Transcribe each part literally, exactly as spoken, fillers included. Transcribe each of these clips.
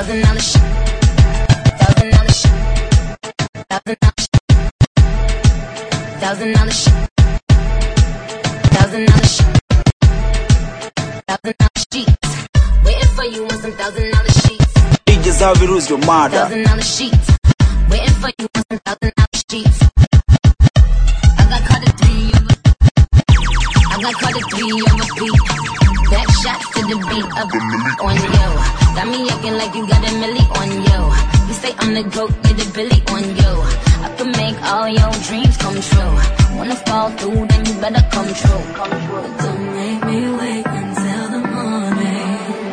Thousand dollar shit. Thousand dollar shit. Thousand dollar shit. Thousand dollar shit. Thousand dollar sheets. Waiting for you on some thousand dollar sheets. D J Zaviru's your mother. Thousand dollar sheets. Waiting for you on some thousand dollar sheets. I got caught at three over. I got caught at three over three. Back shots to the beat of the milli on you. Got me acting like you got a milli on you. You say I'm the goat, get a billy on you. I can make all your dreams come true. Wanna fall through, then you better come true. Come true. But don't make me wait until the morning.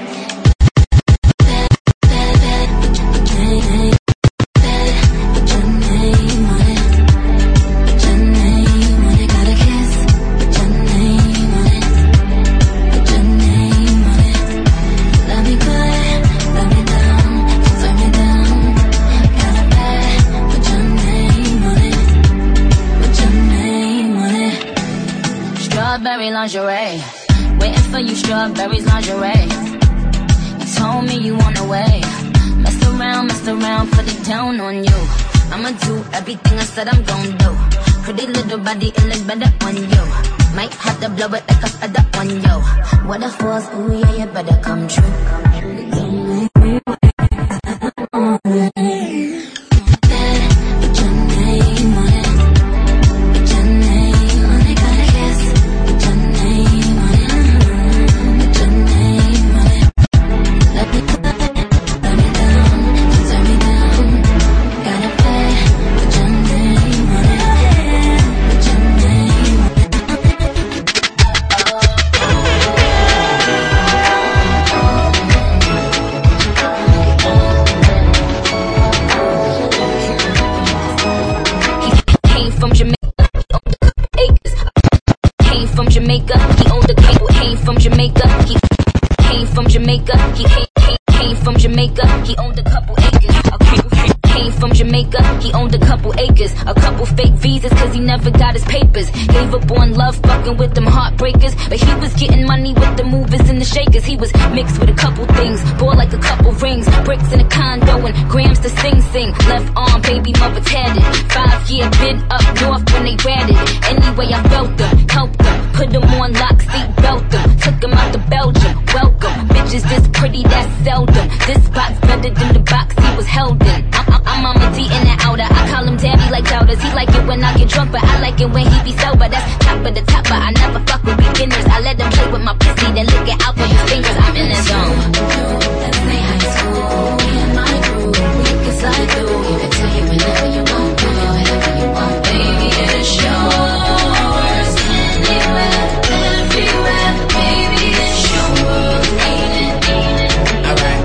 Strawberry lingerie, waiting for you, strawberries lingerie. You told me you on the way. Mess around, mess around, put it down on you. I'ma do everything I said I'm gon' do. Pretty little body, it look better on you. Might have to blow it like a feather on you. What a force, ooh yeah, you better come true. Don't make me wait till the morning. Jamaica, he owned the cable. Came from Jamaica, he came from Jamaica. He came, came, came from Jamaica, he owned a couple acres. Okay, came from Jamaica, he owned a couple acres. A couple fake visas, cause he never got his papers. Gave up on love, fucking with them heartbreakers. But he was getting money with the movers and the shakers. He was mixed with a couple things, bought like a couple rings. Bricks in a condo and grams to sing sing. Left arm, baby mother tatted. Five year been up north when they ratted. Anyway, I felt them, helped them. Put them on lock, seat belt them. Took them out to Belgium, welcome. Bitches this pretty, that's seldom. This box better than the box he was held in. I'm, I'm, I'm Mama D in the outer. I call him daddy like doubters. He like it when I get drunk, but I like it when he be sober. That's top of the top, but I never fuck with beginners. I let them play with my pussy, then lick it out with his fingers. I'm in the zone. That's my high school, me and my crew. We can slide through, give it to you whenever you want, do it whenever you want. Baby, it's yours. Anywhere, everywhere, baby, it's your world. Ain't it, ain't it? Alright.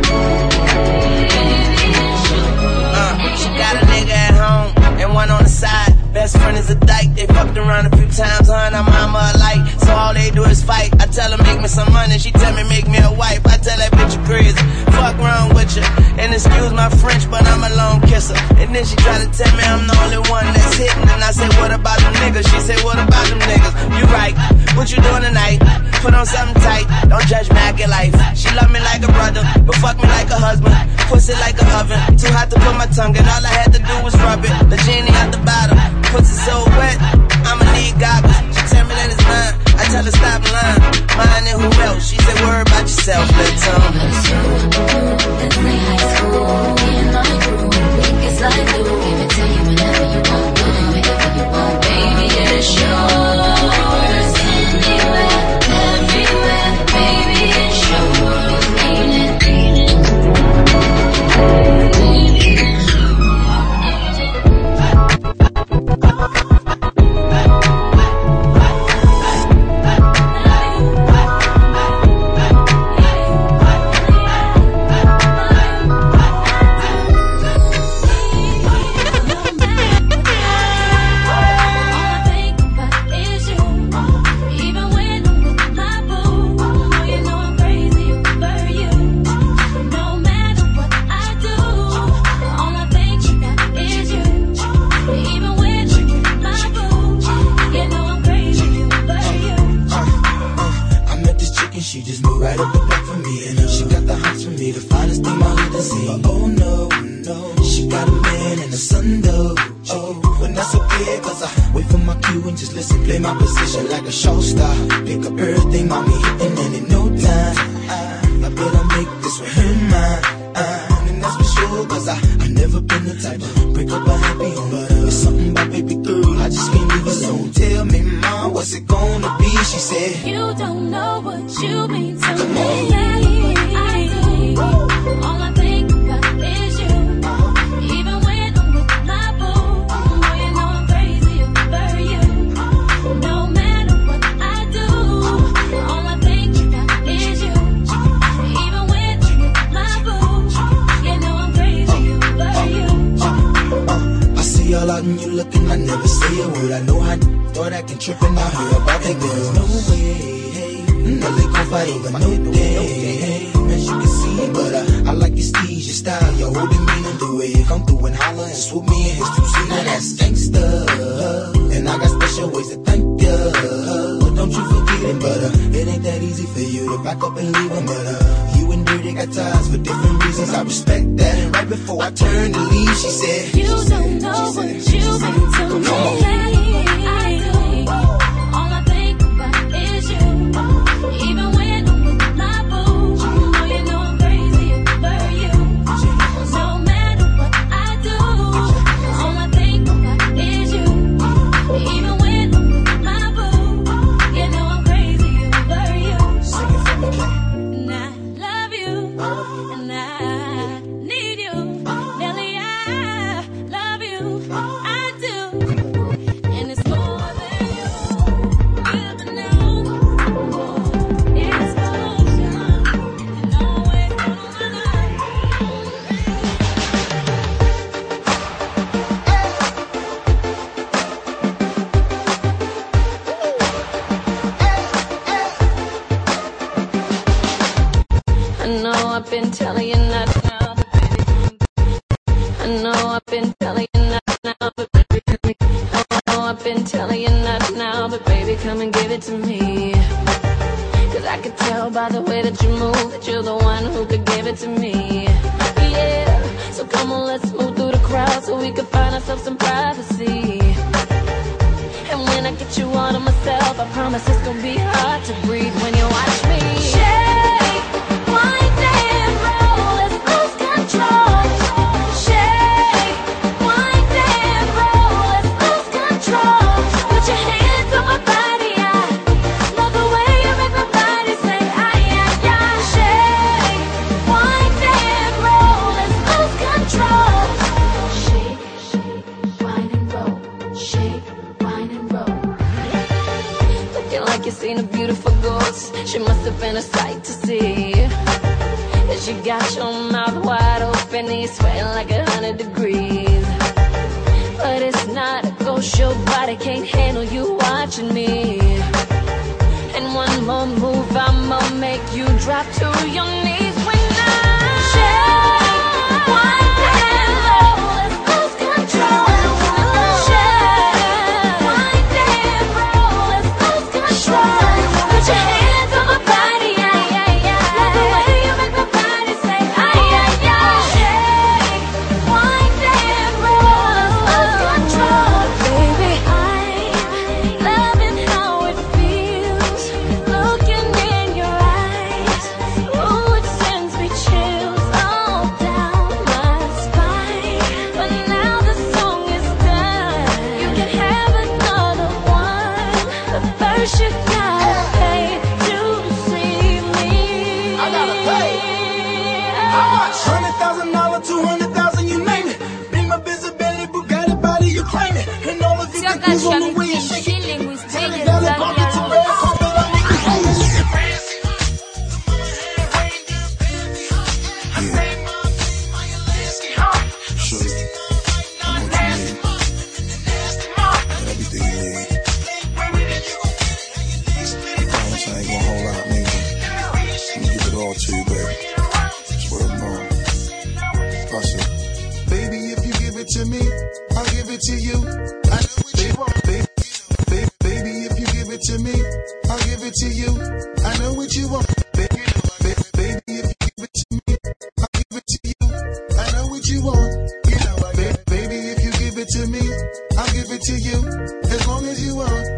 Uh, she got a nigga at home and one on the side. Best friend is a dyke, they fucked around a few times, her and her mama alike. So all they do is fight. I tell her make me some money, she tell me make me a wife. I tell that bitch you crazy, fuck wrong with you. And excuse my French, but I'm a lone kisser. And then she try to tell me I'm the only one that's hitting. And I say what about them niggas? She say what about them niggas? You right, what you doing tonight? Put on something tight, don't judge me, I get life. She love me like a brother, but fuck me like a husband. Pussy like an oven, too hot to put my tongue in. All I had to do was rub it, the genie at the bottom. Pussy so wet, I'ma need goggles. She tell me that it's mine, I tell her stop lying. Mine and who else? She said worry about yourself, let's tell me. That's my high school, me and my crew. We can slide through, give it to you whenever you want, do it whenever you want. Baby, it's yours. Anywhere, everywhere, baby, it's your world. Ain't it, ain't it? She just moved right up the block for me, and uh, she got the hots for me, the finest thing my hood has seen. and just listen. Play my position like a show star. Pick up everything, mommy, hitting, and in no time I, I better make this with her mine. Uh, and that's for sure, cause I, I never been the type to break up a happy home. But uh, it's something about baby girl, I just can't leave alone. Tell me, mom, what's it gonna be? She said, you don't know what you mean to Come me. on. I do. All I think about is you. Even when I'm with my boo, boy, you know I'm crazy over you. No matter what I do, all I think about is you. Even when I'm with my boo, you know I'm crazy over you. Uh, I see all out and you looking, I never say a word. I know how thought I can trip and I heard about that girl. No way, hey, no they gon' fight over no day, hey, as you can see. But uh, I like your steez, your style, your holding me and the way you come through and holler and swoop me in his two seat. Now that's gangsta, and I got special ways to thank ya. But don't you forget it, but uh, it ain't that easy for you to back up and leave him. But uh, you and Dirty got ties for different reasons. I respect that. And right before I turned to leave, she said, you don't know what you mean to me. Come on. I do. All I think about is you. Even when I'm with my boo, boy, you know I'm crazy over you. No matter what I do, all I think about is you. Even when I'm with my boo, you know I'm crazy over you. Sing it for me, Kay. And I love you, and I need you. Nelly, I love you, I do. And it's more than you ever know. It's motion, and always on my life. I know I've been telling you not now, but baby, I know I've been telling you not now, but baby, I know I've been telling you not now, but baby, come and give it to me. Cause I could tell by the way that you move that you're the one who could give it to me. Yeah, so come on, let's move through the crowd so we can find ourselves some privacy. And when I get you all to myself, I promise it's gonna be hard to breathe when you watch me. Shake, wind and roll, let's lose control. Shake, wind and roll, let's lose control. Put your hands on my body, I love the way you make my body say, ay, ay, ay. Shake, wind and roll, let's lose control. Shake, shake, wind and roll. Shake, wind and roll. Looking like you seen a beautiful ghost. She must have been a sight to see. And she got your mouth wide open and you're sweating like a hundred degrees. But it's not a ghost, your body can't handle you watching me. And one more move, I'ma make you drop to your knees when I shake, wind and roll, let's lose control. Shake, wind and roll, let's lose control. Put your hands on my body, ay, ay, ay. Love the way you make my body say, ay, ay, ay. Shake, wind and roll, let's lose control. Baby, I'm loving how it feels, looking in your eyes. Ooh, it sends me chills all down my spine. But now the song is done, you can have another one. But first you gotta pay to see me. I gotta pay. How much? Hundred thousand dollars, two hundred thousand, you name it. Bring my visibility, Bugatti body, you claim it. And all of you can cruise on the way and shake it. Tell the gal to bump it to red carpet, I'm making famous. Sure. I know what you need. Everything you need. I promise I ain't gonna hold out, nigga. I'm gonna give it all to you, baby. Swear to mom. Plus it. Baby, if you give it to me, I'll give it to you. I know what you want, baby. Baby, baby, if you give it to me, I'll give it to you. I know what you want, baby. Baby, baby, if you give it to me, I'll give it to you. I know what you want. You know I baby, baby, if you give it to me, I'll give it to you. As long as you want.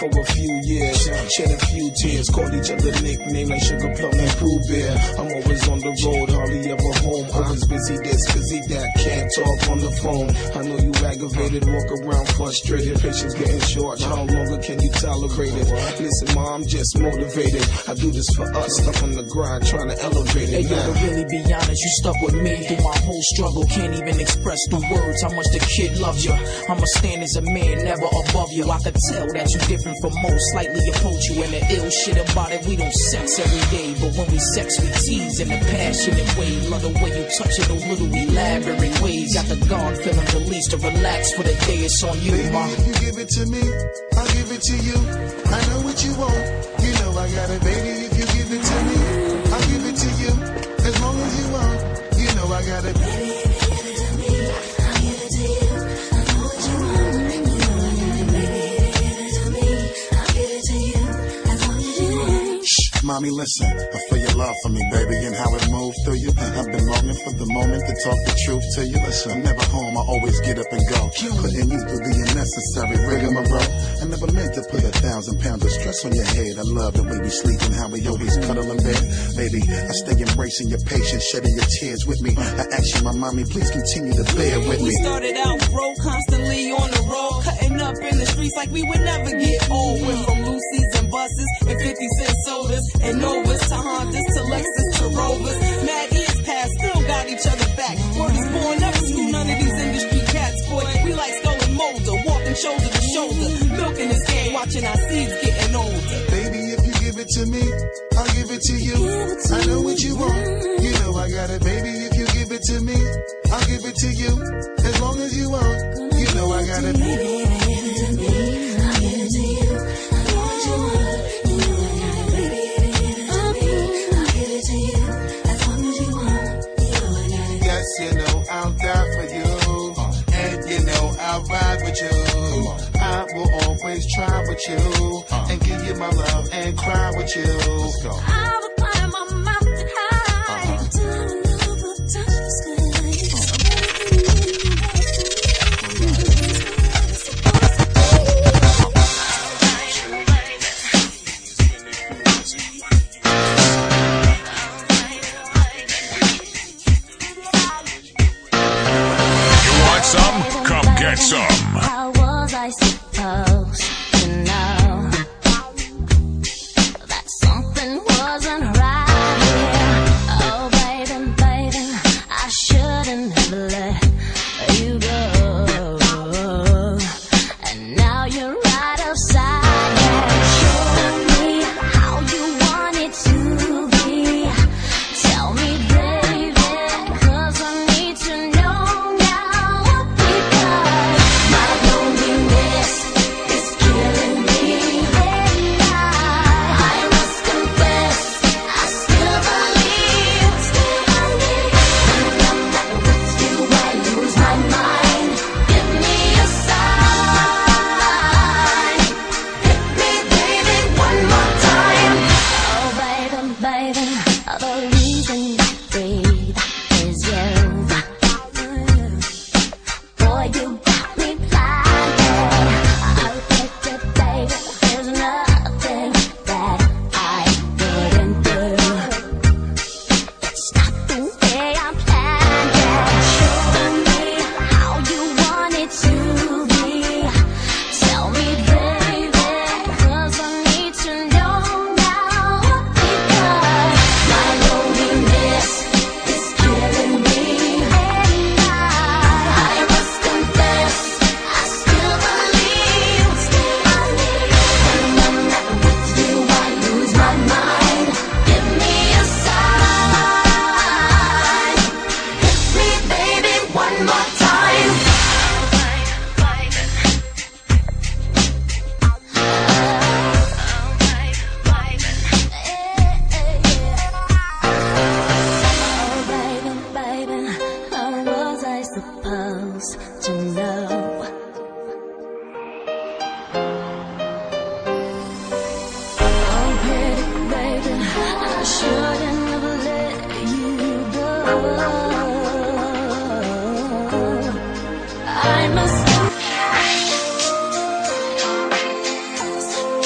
for a few years, shed a few tears, called each other nicknames like Sugar Plum and Pooh Bear. I'm always on the road, hardly ever home. Always busy this, busy that, can't talk on the phone. I know you aggravated, walk around frustrated, patience getting short. How longer can you tolerate it? Listen, ma, I'm just motivated. I do this for us, stuck on the grind, trying to elevate it. Hey, yo, to really be honest, you stuck with me through my whole struggle. Can't even express through words how much the kid loves you. I'ma stand as a man, never above you. I could tell that you different from most, slightly approach you. And the ill shit about it, we don't sex every day, but when we sex, we tease in a passionate way. Love the way you touch it, those little elaborate ways. Got the guard feeling released to relax for the day. It's on you, baby, ma. If you give it to me, I'll give it to you. I know what you want, you know I got it, baby. If you give it to me, I'll give it to you. As long as you want, you know I got it, baby. If you give it to me, I'll give it to you. I know what you want, you know I got it, baby. If you give it to me, I'll give it to you. As long as you want. Shh, mommy, listen. I feel your love for me, baby, and how it moved through you. I've been longing for the moment to talk the truth to you. Listen, I'm never home, I always get up and go. Putting you through the unnecessary rigmarole. I never meant to put a thousand pounds of stress on your head. I love the way we sleep and how we always cuddle in bed. Baby, I stay embracing your patience, shedding your tears with me. I ask you, my mommy, please continue to bear with me. We started out broke, constantly on the road, cutting up in the streets like we would never get old. Went from Lucy's and buses and fifty cent sodas and Novas to Hondas to Lexus to Rovers. Mad years past, still got each other back. Word is born, never school none of these industry cats, boy. We like stolen molder, walking shoulder to shoulder, milking this game, watching our seeds getting older. Baby, if you give it to me, I'll give it to you. I know what you want, you know I got it, baby. If you give it to me, I'll give it to you. As long as you want, you know I got it, baby. If you give it to me, I'll give it to you. I know what you want, you know I got it, baby. If you give it to me, I'll give it to you. As long as you want, you know I got it. Yes, you know I'll die for you, and you know I'll ride with you. I will always try with you, and give you my love and cry with you. Let's go. I will climb a mountain high, till I will never touch the sky. You want some? Come get some. How was I supposed to know that something wasn't right here? Oh, baby, baby, I shouldn't have let you go. And now you're right outside. Yeah, show me how you want it to be. Tell me, baby, 'cause I need to know now. Because my loneliness is killing me, and I, I must confess, I still believe, still believe. When I'm not with you, I lose my mind. Give me a sign. Hit me, baby, one more time. Oh, baby, baby, the reason I breathe is you. Boy, you got me blinded. I'll take it, baby. There's nothing that I wouldn't do. It's not the way I planned it. Show me how you want it to be. Tell me, baby, 'cause I need to know now. Because my loneliness is killing me, and I, I must confess, I still believe, still believe. When I'm not with you, I lose my mind. Give me a sign. Hit me, baby, one more time. Oh, baby, baby, how was I supposed to know? Oh, pretty baby, I shouldn't have let you go. I must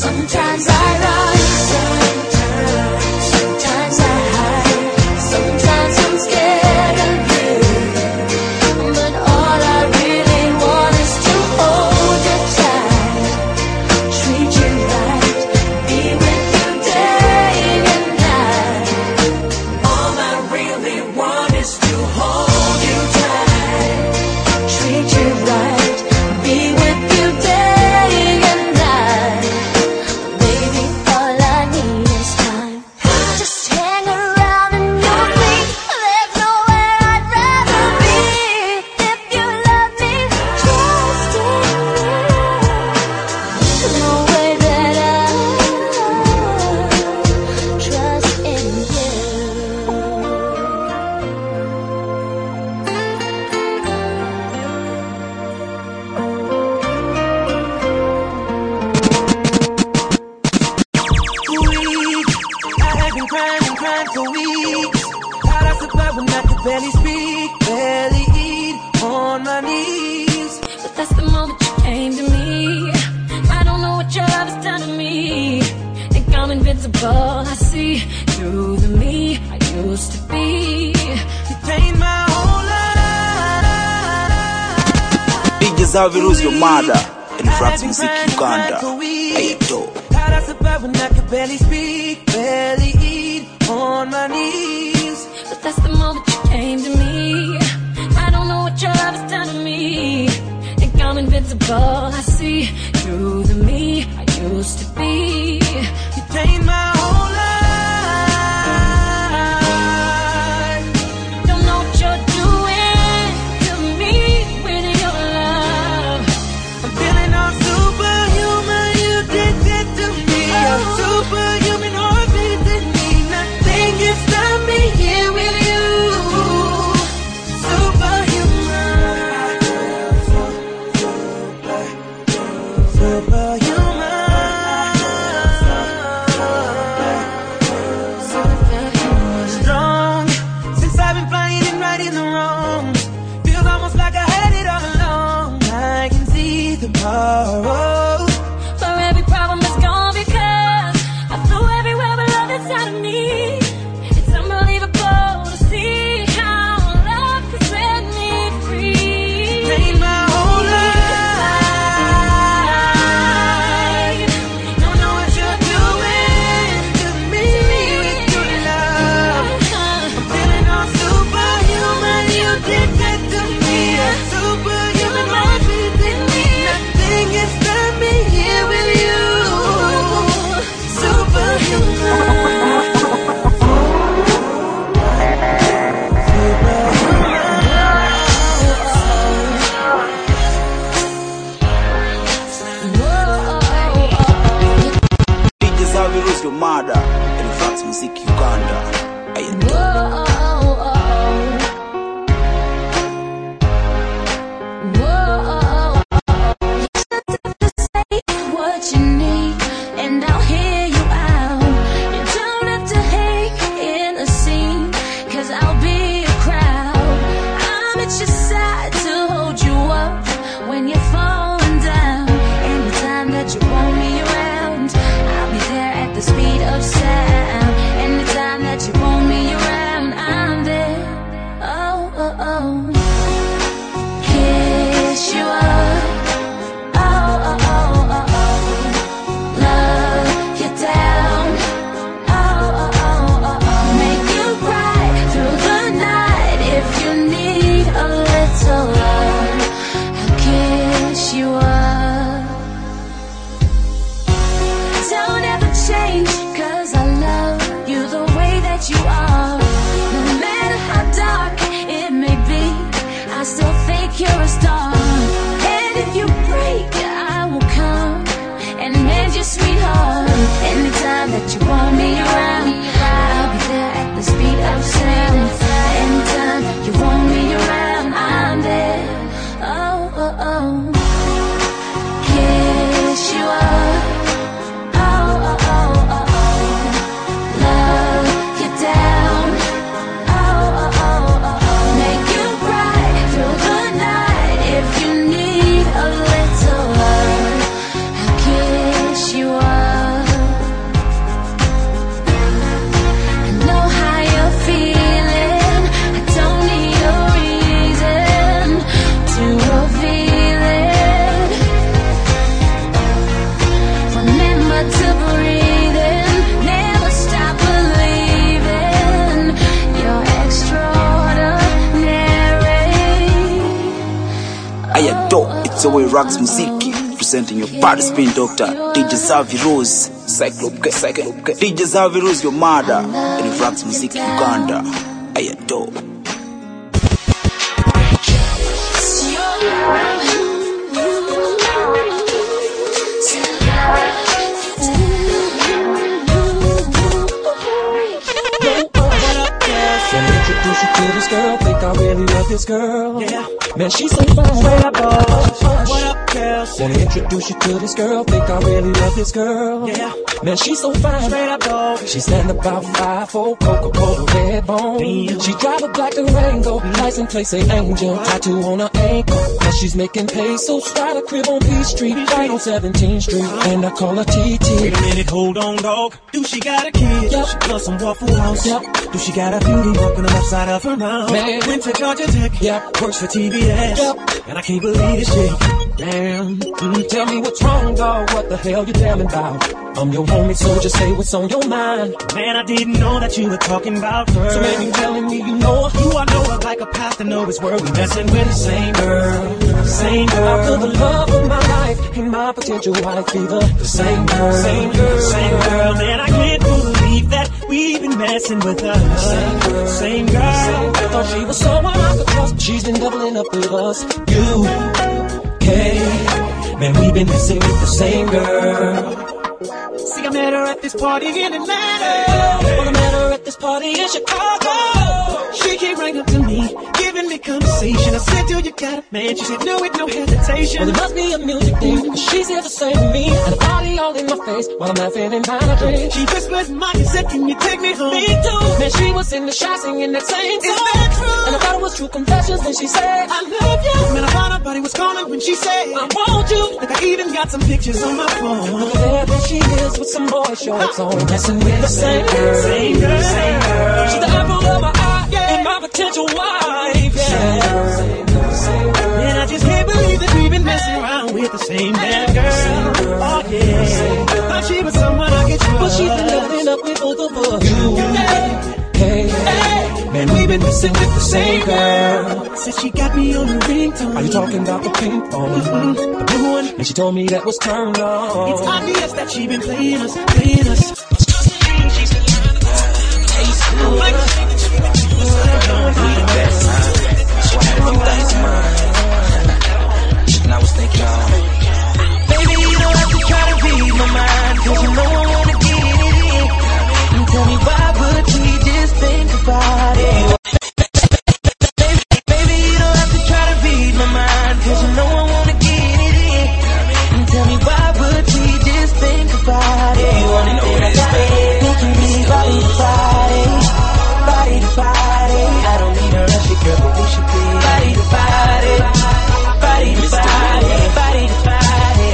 Sometimes I run, sometimes, sometimes I hide. Sometimes I'm scared of you, but all I really want is to hold you tight, treat you right, be with you day and night. All I really want is to hold you tight, treat you right, be with you day and night. Baby, all I need is time. Just hang around and you'll be. There's nowhere I'd rather be. If you love me, trust in me. No way that I trust in you. Weak, I have been crying and crying for weeks. Thought I survived when I could barely speak, barely eat, on my knees. But that's the moment you came to me. I don't know what your love has done to me. Think I'm invincible. I see through the me I used to be. You changed my whole life. D J Zavirus, your mother. In France Music Uganda. Ayo. Thought I survived when I could barely speak, barely eat, on my knees. But that's the moment you came to me. I don't know what your love has done to me. Think I'm invincible. I see through the me I used to be. You changed my whole life. Don't know what you're doing to me with your love. I'm feeling all superhuman. You did that to me. A superhuman heartbeat in me. Nothing can stop me here with you. Superhuman. Superhuman. Strong. Since I've been flying and righting the wrongs. Feels almost like I had it all along. I can see tomorrow. For every problem that's gone because I flew everywhere but love inside of me. It's unbelievable to see how love can set me free. Changed my whole life. Don't know what you're doing to me with your love. I'm feeling all superhuman. You did that to me. A superhuman heartbeat in me. Nothing can stop me here with you. Superhuman. D J Zavirus, your mother. In France Music Uganda. Ayo. What you need, and I'll hear you out. You don't have to hate in a scene, 'cause I'll be a crowd. I'm at your side to hold you up when you're falling down. Anytime that you want me around, I'll be there at the speed of sound. Anytime that you want me around, So we rocks Muziki, presenting your party spin doctor, D J Zavi Rose, Cyclop K, Cyclop K. D J Zavi Rose, your mother, and it rocks Muziki Uganda. I adore. Introduce you to this girl, think I really love this girl. Yeah, man, she's so fine. Straight up, what up, girls? Wanna introduce you to this girl, think I really love this girl. Yeah, man, she's so fine. Straight up, dog. She's stand about five four, Coca-Cola red bone. Damn. She drive a black Durango, license plate say Angel, tattoo on her ankle. Now she's making pesos, got a crib on P Street, right on seventeenth Street, and I call her T T. Wait a minute, hold on, dog. Do she got a kid? Yep. She plus some Waffle House. Yep. Do she got a beauty walking on the left side of her mouth? Man. Went to Georgia Tech. Yep. Works for T V S. Yep. And I can't believe this shit. Damn. Mm, tell me what's wrong, dog. What the hell you telling about? I'm your homie, so just say what's on your mind. Man, I didn't know that you were talking about her. So man, you telling me you know her? You I know her like a path to know his word. We messing with the same girl, same girl. I feel the love of my life and my potential wife be the, the same girl, same girl, same girl. Man, I can't believe that we've been messing with her. Same girl, same girl. Same girl. Thought she was someone I could trust, but she's been doubling up with us. You, okay, man, we've been messing with the same girl. See, I met her at this party in Atlanta. Well, I met her at this party in Chicago. She came right up to me, giving me conversation. I said, do you got a man? She said, no, with no hesitation. Well, it must be a music thing, cause she's here to sing me. And a party all in my face while I'm laughing and buying a drink. She whispered in my ear, said, can you take me home? Me too. Man, she was in the shot singing that same song. Is that true? And I thought it was true confessions when she said, I love you. Man, I thought her body was calling when she said, I want you. Like I even got some pictures on my phone. Look at there, there she is with some boy shorts on. Messing with the same girl, same girl, same girl. She's the apple of my eye, yeah, and my potential wife, yeah. Same girl, same girl, same girl. Man, I just can't believe that we've been messing around with the same damn girl. Oh yeah, thought she was someone I could trust, but she's been living up with both of us. You, hey, hey, man, we've been messing with the same girl. Said she got me on the ringtone. Are you talking about the pink phone? Mm-hmm. The blue one. And she told me that was turned on. It's obvious that she been playing us, playing us. And I was thinking, oh, baby, you don't have to try to read my mind, cause you know I wanna get it in. And tell me why would we just think about it? Baby, baby, you don't have to try to read my mind, cause you know I wanna get it in. And tell me why would we just think about it? You wanna know what it is, baby? We can be body to body, body to body. I don't need a rush, girl, but we should be body to body, body to body, body to body.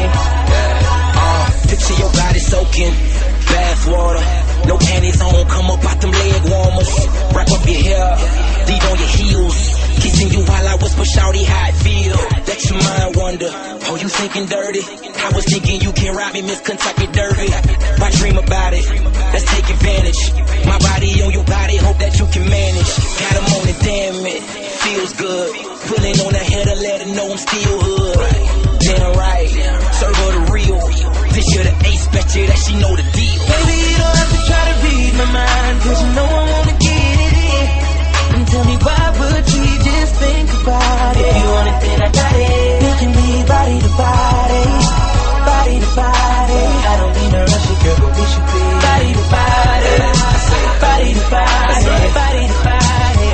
Uh, picture your body soaking, bath water. No panties on, come up out them leg warmers. Wrap up your hair, leave on your heels. Kissing you while I whisper, shawty, how it feel. Let your mind wander, oh, you thinking dirty. I was thinking you can ride me, Miss Kentucky Derby. Why dream about it? Let's take advantage. My body on your body, hope that you can manage. Got him on it, damn it, feels good. Pulling on her head to let her know I'm still hood. Damn right, serve her the real. This year the ace, bet you that she know the deal. Baby, you don't have to try to read my mind, cause you know I wanna get it in. And tell me why would we just think about it? If you want it, then I got it. We can be body to body, body to body. I don't mean to rush it, girl, but we should be body to body, body to body, body to body.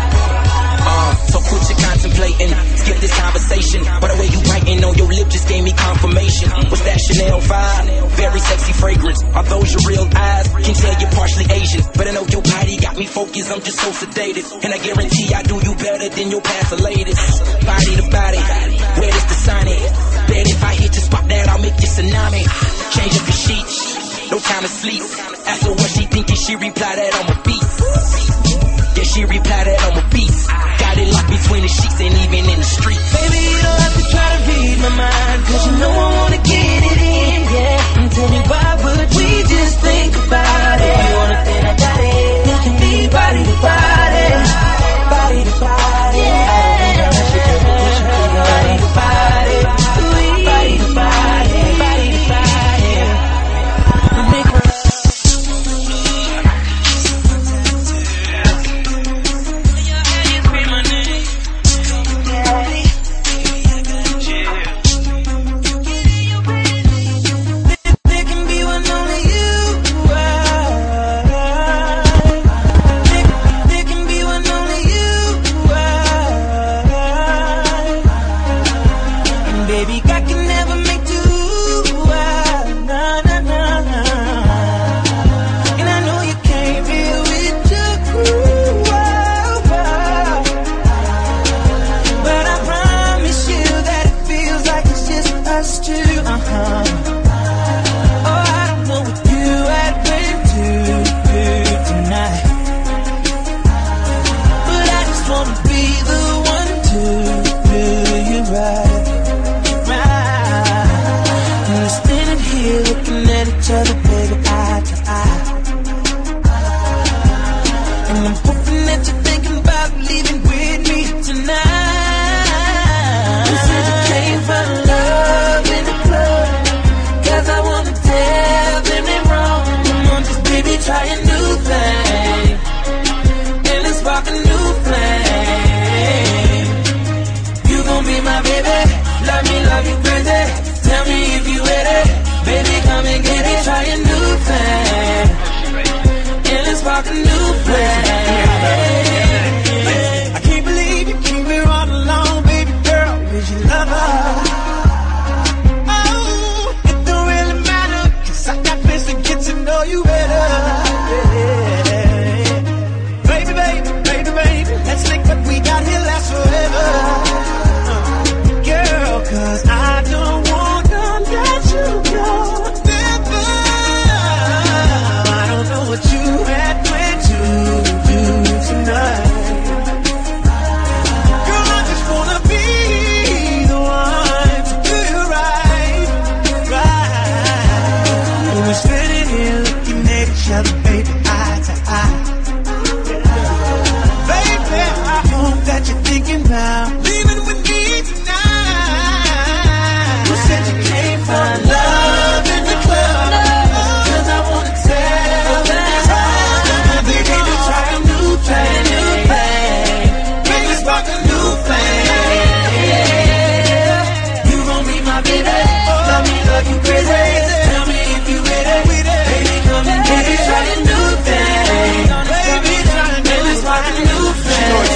Uh, so quit your contemplating, skip this conversation. By the way you biting on your lip just gave me confirmation. What's that Chanel five? Very sexy fragrance. Are those your real eyes? Can tell you're partially Asian, but I know your body got me focused. I'm just so sedated, and I guarantee I do you better than your past the latest. Body to body, where does the sign it? Bet if I hit your spot that I'll make you tsunami. Change up your sheets, no time to sleep. Ask her what she thinking, she reply that I'm a beast. Yeah, she reply that I'm a beast. Got it locked between the sheets and even in the street. Baby, you don't have to try to read my mind, cause you know I wanna get it in, yeah. And tell me why would we just think about it? You want it, then I got it. You can be body to body, body to body. Yeah. I don't need no rush, you can be body to body, each other, baby, eye to eye. Baby, I hope that you're thinking about leaving with me tonight. You said you can't find love in the club, cause I wanna tell them that they need to try a new thing, new thing. Maybe spark a new flame. You gon' be my baby, love me, love you crazy. Tell me if you with it, baby, come and get it. Try a new thing, baby, try a new spark a new flame. Home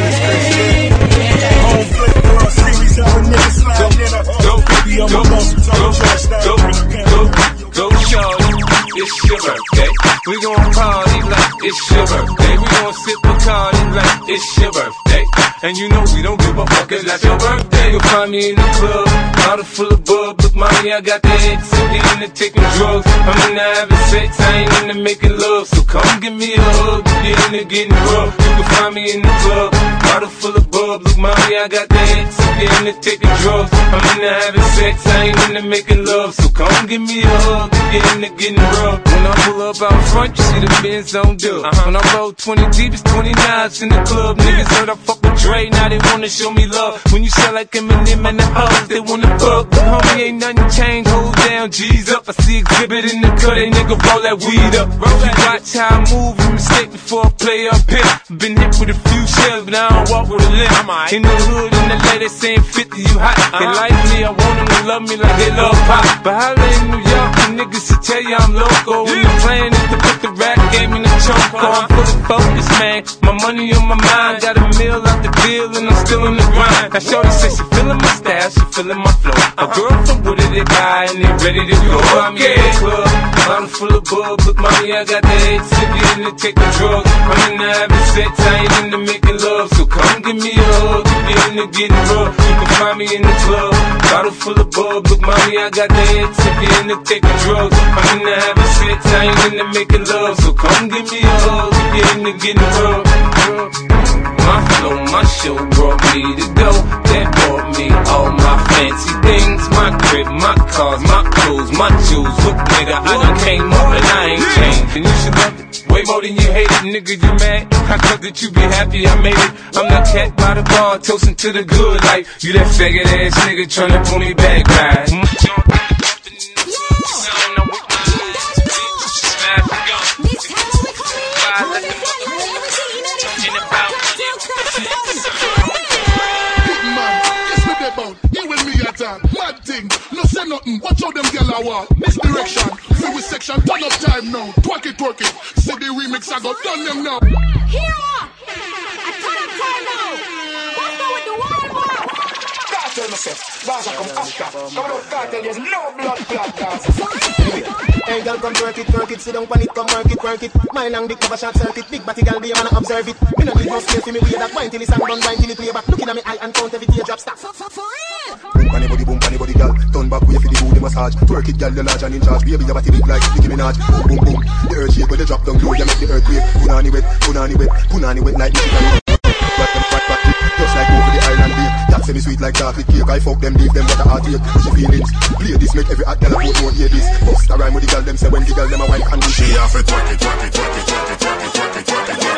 flip world, series of a nigga slide in a go, baby, I'm a boss, go, go, go, go, shorty, it's your birthday. We gon' party like it's your birthday. We gon' sip Bacardi like it's your birthday. And you know we don't give a fuck, it's not your birthday. You'll find me in the club, bottle full of bub. Look, mommy, I got the X, I'm into taking drugs. I'm into having sex, I ain't into making love. So come give me a hug, get into getting rough. You can find me in the club, bottle full of bub. Look, mommy, I got the X, I'm into taking drugs. I'm into having sex, I ain't into making love. So come give me a hug, get into getting rough. When I pull up out front, you see the Benz on dub. Uh-huh. When I roll twenty deep, it's twenty-nines in the club. Niggas heard I fuck with Dre, now they wanna show me love. When you sell like Eminem and the hoes, they wanna fuck. But homie, ain't nothing changed, hold down, G's up. I see exhibit in the cut, they nigga roll that weed up. Roll that, watch how I move, you mistake before I play up here. Been hit with a few shells, but I don't walk with a limp. In the hood, in the lady saying fifty, you hot. They like me, I want them to love me like they love pop. But holla in New York, the niggas should tell you I'm loco. And the plan is to put the rap game in the choke. I'm fully focused, man. My money on my mind, got a meal out the deal, and I'm still in the grind. Now shorty says she feeling my style, she feeling my flow. A girl from Wooded, they buy, and they ready to go. I'm in the club, bottle full of bub. Look, mommy, I got the head, sippy in to take the drugs. I'm into having sex, I ain't into making love. So come give me a hug, get into getting rough. You can find me in the club, bottle full of bub. Look, mommy, I got the head, sippy in to take the drugs. I'm into having sex, I ain't into making love. So come give me a hug, get into getting rough. My flow, my show brought me to go. That brought me all my fancy things. My crib, my cars, my clothes, my jewels. Look, nigga, I done came up and I ain't changed. And you should love it way more than you hate it, nigga, you mad? I thought that you be happy I made it. I'm that cat by the bar, toasting to the good life. You that faggot ass nigga tryna pull me back, right? Mad thing, no say nothing. Watch how them gyal a walk. Misdirection, free with section. Turn up time now. Twerk it, twerk it. Say the remix I got done them now. Here up, I turn up time now. Let's go with the wild one. Cartel myself, Gaza come after. Come out cartel, there's no blood clot Gaza. Hey girl, come twerk it, twerk it. Sit down on it, come work it, work it. My long dick cover short circuit. Big body girl, be a man observe it. Me no need no space for me way that wine till it's done, wine till it play back. Looking at me eye and count every teardrop stop. For real. Boom panny body, boom panny body, girl. Turn back way for the booty massage. Twerk it, girl, you're large and in charge. Baby, your body big like Nicki Minaj. Boom, boom, boom. The earth shake when they drop down low. You make the earth quake. Punani wet, punani wet, punani wet like Nicki Minaj. Just like over the island beer. That semi sweet like chocolate cake. I fuck them, leave them what a heartache. Push your feelings. Play this, make every hot girl a vote, won't hear this. Bust a rhyme with the girl, them say when the girl them a wine and this. She off it, twerk it, twerk it, twerk it, twerk it, twerk it, twerk it, twerk it, twerk it, twerk it, twerk it, twerk it, twerk it,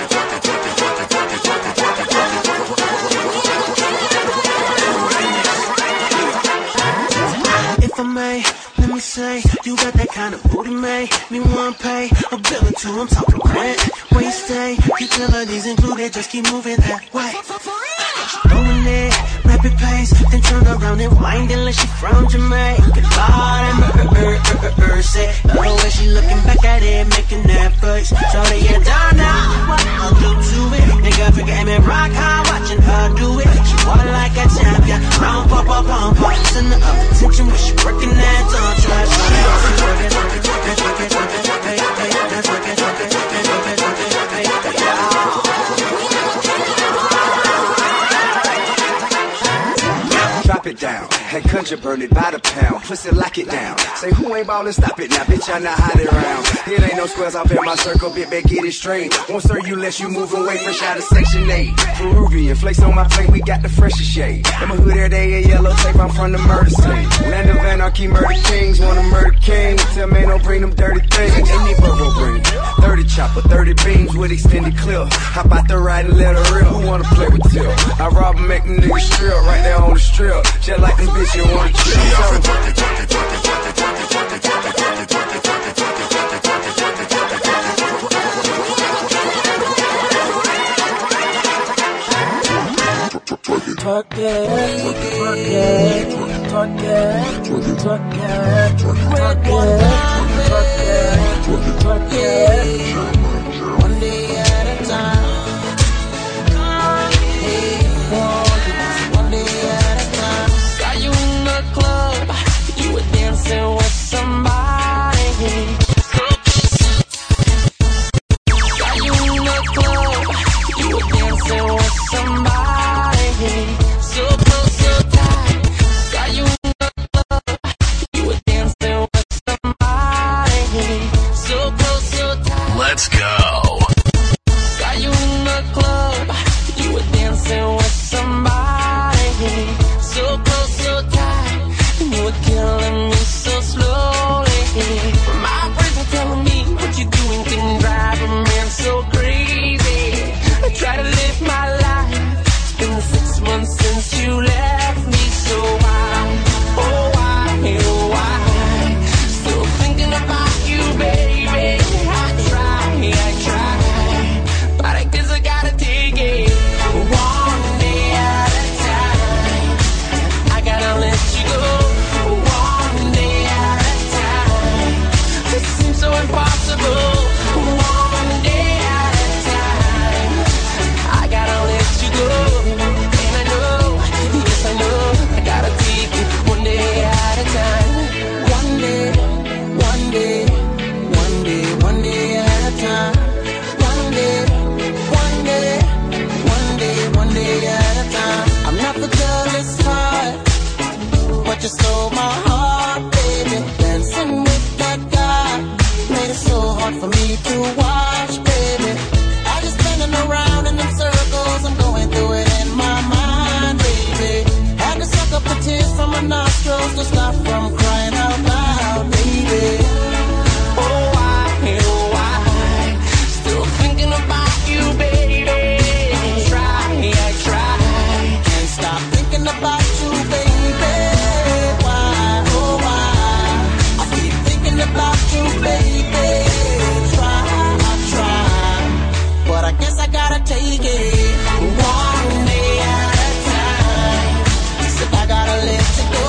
twerk it, If I may, let me say, you got that kind of booty, made me want pay a bill or two. I'm talking rent, where you stay, utilities included. Just keep moving that way. Going it, rapid pace, then turn around and wind unless she from Jamaica. Lord, I'm er, er, er, er, say, love the way she looking back at it, making that face. So they get down now, what I'll do to it. Nigga, figure aim and rock hard, watching her do it. She walk like a champion, round pop up, pump up, send her up attention when she working that tongue trash. She off and work it, work it, work it, work it, work it, hey, hey, that's work it, work it, work it, work it, work it, hey, yeah. Drop it down, and country burn it by the pound. Pussy lock it down. Say who ain't ballin', stop it now, bitch. I not hide it around. It ain't no no squares out there, my circle, bit back, get it straight. Won't serve you less you move away, fresh out of Section eight. Peruvian, flakes on my plate, we got the freshest shade. In my hood every day, a yellow tape, I'm from the murder scene. Land of anarchy, murder kings, wanna murder king. Tell man, don't bring them dirty things. Any burro bring thirty chopper, thirty beams with extended clip. Hop out the ride and let her rip. Who wanna play with Till? I rob and make them niggas strip, right there on the strip. Just like them bitch, you wanna chill. Twerk it, twerk it, twerk it, twerk it, twerk it, twerk it, one day at a time. One day at a time. Saw you in the club, you were dancing with somebody. Saw you in the club, you were dancing with somebody. So close, so tight. Saw you in the club, you were dancing with somebody. So close, so tight. Let's go. Saw you in the club, you were dancing with somebody. So close, so tight. And you were killing me so slowly. My friends were telling me what you doing can drive a man so crazy. I try to live my life. It's been six months since you left me. So why, oh why, oh why? Still thinking about you, baby. I try, I try, but I guess I gotta take it one day at a time. I gotta let you go one day at a time. This seems so impossible. One day at a time. I gotta let you go, and I know, yes I know, I gotta take it one day at a time. One day, one day, one day, one day at a time. One day, one day, one day, one day at a time. I'm not the dullest heart, but you stole my heart, baby. Dancing with that guy made it so hard for me to watch, baby. I just spinning around in them circles, I'm going through it in my mind, baby. Had to suck up the tears from my nostrils to stop from crying out loud, baby. Oh why, oh why? Still thinking about you, baby. I try, I try, can't stop thinking about you, baby. Why, oh why? I keep thinking about you, baby. Try, I try, but I guess I gotta take it one day at a time. So I gotta let you go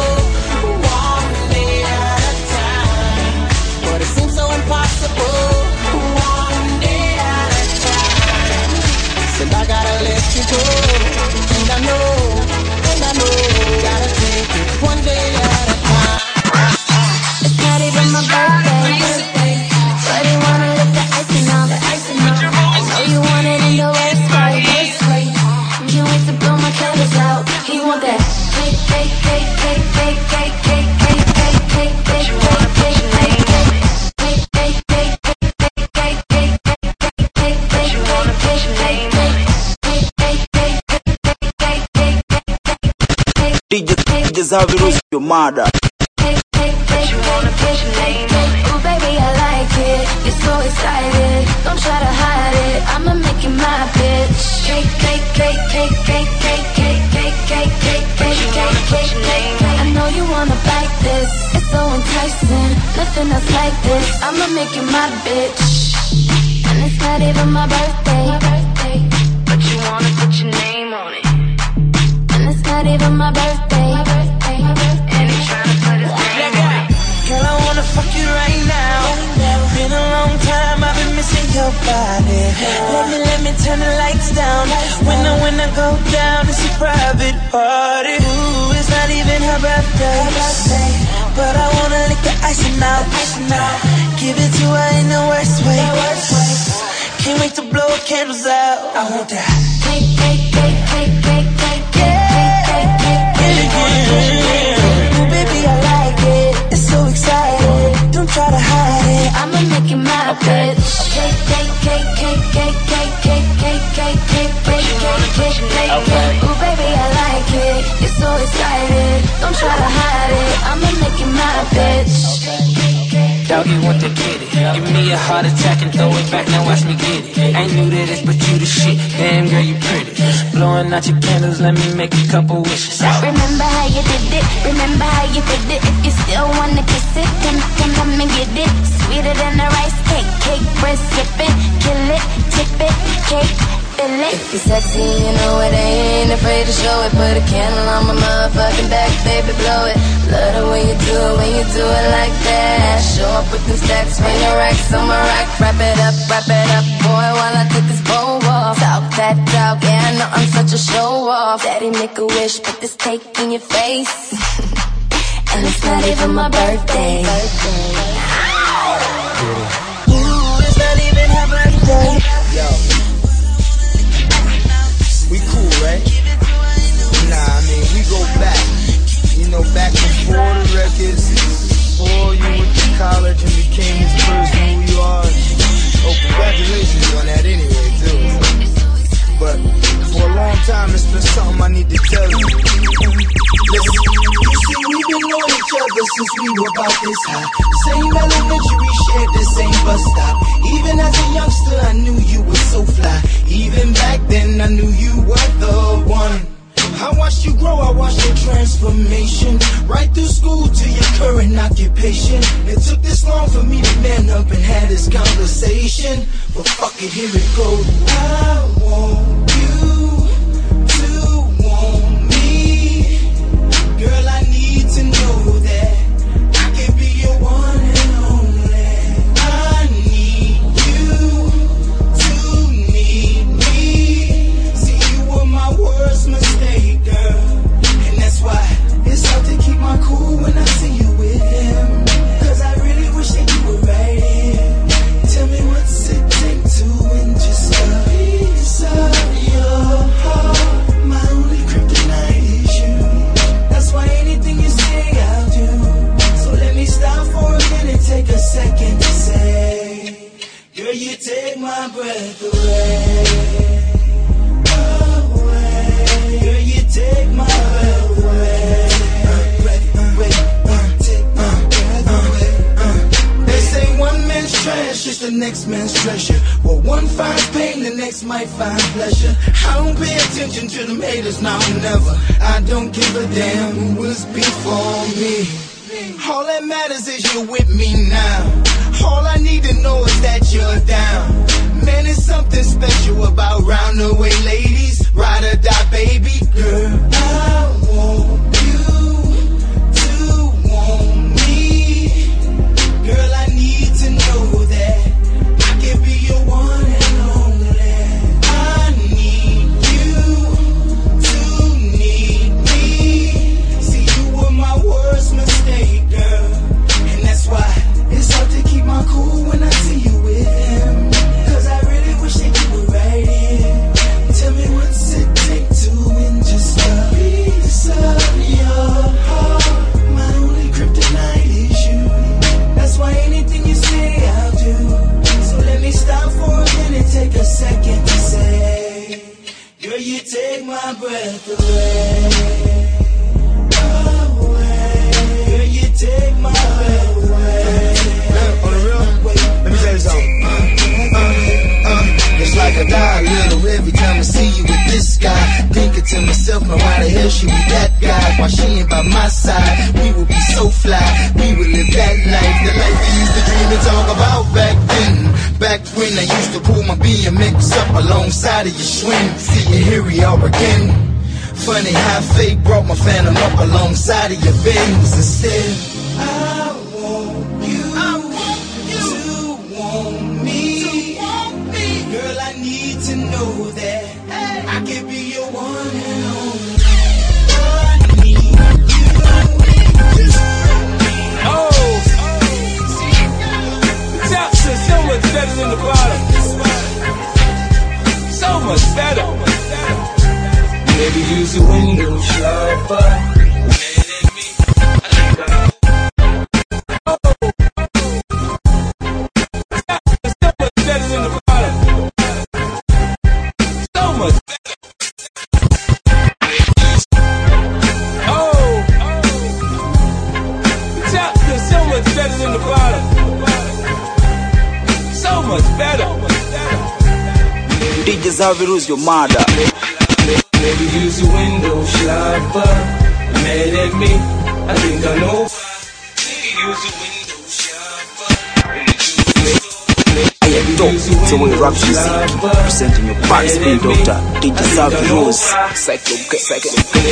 one day at a time, but it seems so impossible. One day at a time. So I gotta let you go, and I know, and I know, gotta take it one day at a time. It's not even my birthday, but you wanna lick the icing on the icing on. I know you want it in the worst way. Can't wait to blow my candles out. He want that cake, cake, cake, cake, cake, cake, cake, cake, cake, cake, cake, cake, cake, cake, cake, cake, cake, cake, cake, D J D J Zavirus, your mother. Ooh, baby, I like it. You're so excited. Don't try to hide it. I'ma make you my bitch. Cake, cake, cake, cake, cake, cake, cake, cake, cake, cake, cake, cake, cake, cake. I know you wanna bite this. It's so enticing. Nothing else like this. I'ma make you my bitch. And it's not even my birthday, but you wanna put your name on it. And it's not even my birthday, and he's trying to put his name on it. Girl, I wanna fuck you right now. Been a long time, I've been missing your body. Let me, let me turn the lights down. When I, when I go down, it's a private party. Ooh, it's not even her birthday, but I wanna lick the icing out. Give it to her in the worst way. Can't wait to blow candles out. I want that. Cake, cake, cake, cake, cake, cake, cake, cake, cake, cake. Ooh, baby, I like it. It's so exciting. Don't try to hide it. I'ma make you my bitch. Give me a heart attack and throw it back, now watch me get it. Ain't new to this, but you the shit. Damn girl, you pretty. Blowing out your candles, let me make a couple wishes. Remember how you did it, remember how you did it. If you still wanna kiss it, then come come and get it. Sweeter than a rice cake, cake bread sipping. Kill it, tip it, cake, fill it. If you're sexy, you know it, ain't afraid to show it. Put a candle on my motherfucking back, baby, blow it. Love the way you do it, when you do it like that. Show up with them stacks, when your racks on my rack. Wrap it up, wrap it up, boy, while I take this bow off. Talk that talk, yeah, I know I'm such a show off. Daddy, make a wish, put this cake in your face. And it's not even my birthday. Ooh, it's not even her birthday. Yo, we cool, right? Nah, I mean, we go back. You know, back before the records, before you went to college and became this person who you are. Oh, congratulations on that anyway, too. But for a long time, it's been something I need to tell you. Listen, you see, we've been knowing each other since we were about this high. Same elementary, shared the same bus stop. Even as a youngster, I knew you were so fly. Even back then, I knew you were the one. I watched you grow, I watched your transformation. Right through school to your current occupation. It took this long for me to man up and have this conversation. But fuck it, here it goes. I want you to want me. Girl, I need to know that I can be your one and only. I need you to need me. See, you were my worst mistake, girl. And that's why it's hard to keep my cool when I see you with him. Cause I really wish that you were right here. Tell me what's it take to win just a piece of your heart. My only kryptonite is you. That's why anything you say I'll do. So let me stop for a minute, take a second to say, girl, you take my breath away. Away. Girl, you take my breath away. Uh, breath away. Uh, take my breath away. Uh. They say one man's trash is the next man's treasure. Well, one finds pain, the next might find pleasure. I don't pay attention to them haters, now never. I don't give a damn who was before me. All that matters is you're with me now. All I need to know is that you're down. Man, it's something special about round the way ladies. Ride or die, baby girl. I want you to want me. Girl, I need to know that I can be your one and only. I need you to need me. See, you were my worst mistake, girl. And that's why it's hard to keep my cool when I see you with him. Cause I really wish that you were right here. Tell me what's it take to win just a piece of your heart. My only kryptonite is you. That's why anything you say I'll do. So let me stop for a minute, take a second to say, girl, you take my breath away. Away. Girl, you take my breath away. On the real? Wait, let me tell you something. Uh, uh, it's like I die a little every time I see you with this guy. Thinking to myself, now why the hell she be that guy? Why she ain't by my side? We would be so fly, we would live that life. The life we used to dream and talk about back then. Back when I used to pull my B M X up alongside of your swing. See you, here we are again. Funny how fate brought my phantom up alongside of your Benz instead. I want you, I want you to want me. To want me. Girl, I need to know that hey, I can be your one and only. I need you. Oh, tops are so much better than the bottom. So much better. Maybe use a window shopper. much better. D J Zavirus, your mother. Maybe use a window shopper. Mad at me, I think I know. Maybe use a window shopper. I am dope, it's the way rap music. Presenting your body spin doctor, D J Zavirus. Cyclo, cyclo,